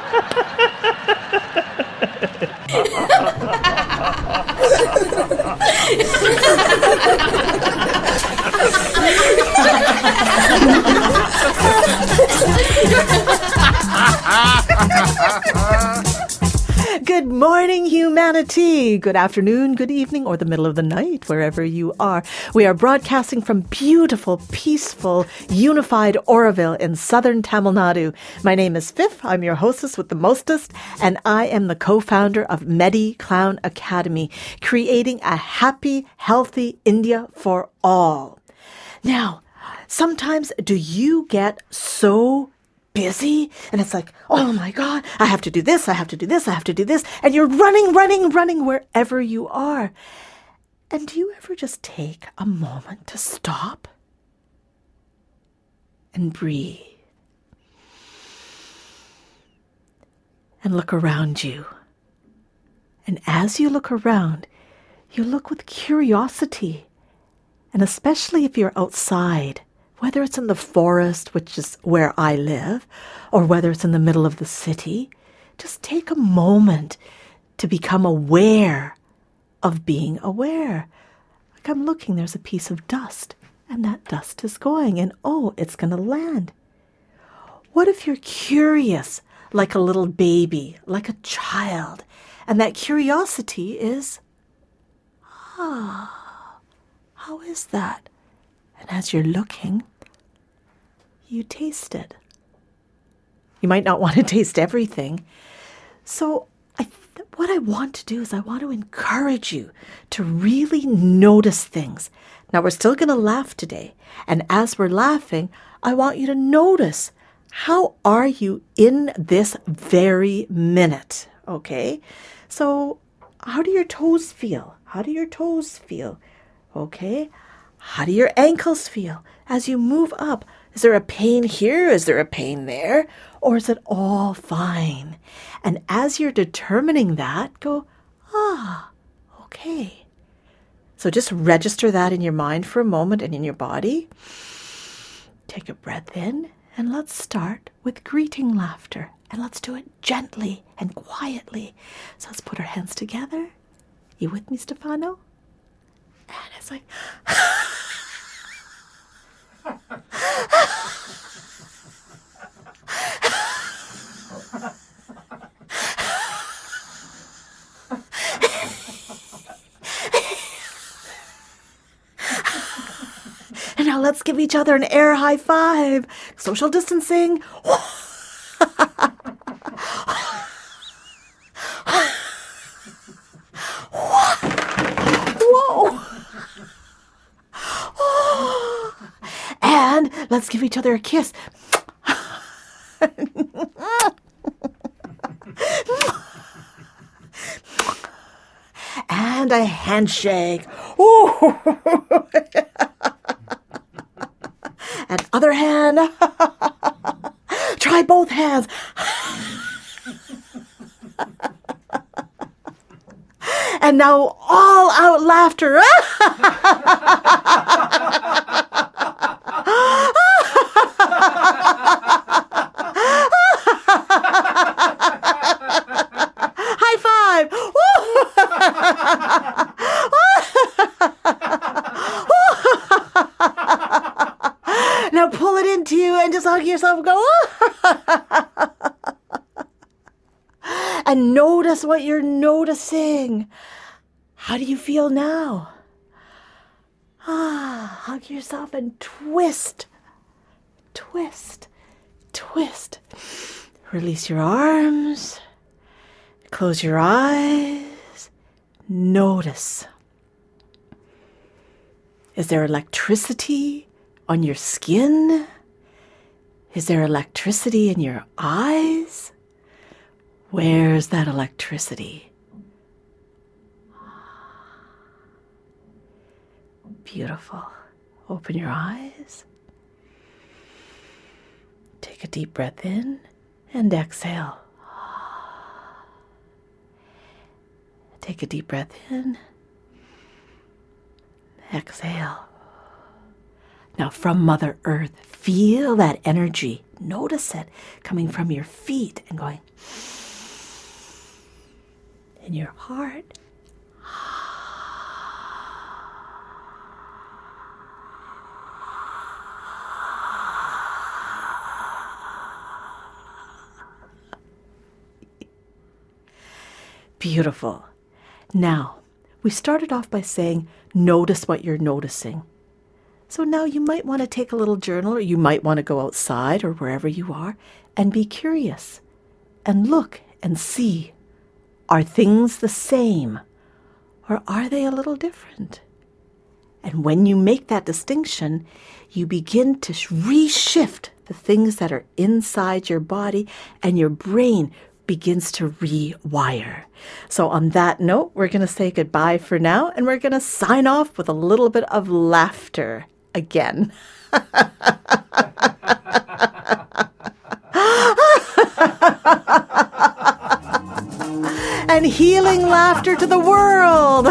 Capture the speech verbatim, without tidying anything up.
Good morning, humanity. Good afternoon, good evening, or the middle of the night, wherever you are. We are broadcasting from beautiful, peaceful, unified Oroville in southern Tamil Nadu. My name is Fifth. I'm your hostess with the mostest, and I am the co-founder of Medi Clown Academy, creating a happy, healthy India for all. Now, sometimes do you get so busy and it's like, oh my God, I have to do this, I have to do this, I have to do this. And you're running, running, running wherever you are. And do you ever just take a moment to stop and breathe and look around you? And as you look around, you look with curiosity. And especially if you're outside, whether it's in the forest, which is where I live, or whether it's in the middle of the city, just take a moment to become aware of being aware. Like I'm looking, there's a piece of dust, and that dust is going, and oh, it's going to land. What if you're curious, like a little baby, like a child, and that curiosity is, ah, how is that? And as you're looking, you taste it. You might not want to taste everything. So I th- what I want to do is I want to encourage you to really notice things. Now, we're still going to laugh today. And as we're laughing, I want you to notice, how are you in this very minute? Okay? So how do your toes feel? How do your toes feel? Okay? How do your ankles feel as you move up? Is there a pain here? Is there a pain there? Or is it all fine? And as you're determining that, go, ah, okay. So just register that in your mind for a moment and in your body. Take a breath in, and let's start with greeting laughter. And let's do it gently and quietly. So let's put our hands together. You with me, Stefano? And it's like, and now let's give each other an air high five. Social distancing. Whoa. And let's give each other a kiss. And a handshake. Ooh. And other hand. Try both hands. And now all out laughter. High five. Now pull it into you and just hug yourself and go. And notice what you're noticing. How do you feel now? Ah, hug yourself and twist, twist, twist. Release your arms. Close your eyes. Notice. Is there electricity on your skin? Is there electricity in your eyes? Where's that electricity? Beautiful. Open your eyes. Take a deep breath in and exhale. Take a deep breath in. Exhale. Now from Mother Earth, feel that energy. Notice it coming from your feet and going in your heart. Beautiful. Now, we started off by saying, notice what you're noticing. So now you might want to take a little journal, or you might want to go outside or wherever you are and be curious and look and see, are things the same or are they a little different? And when you make that distinction, you begin to reshift the things that are inside your body, and your brain begins to rewire. So on that note, we're going to say goodbye for now, and we're going to sign off with a little bit of laughter again. And healing laughter to the world.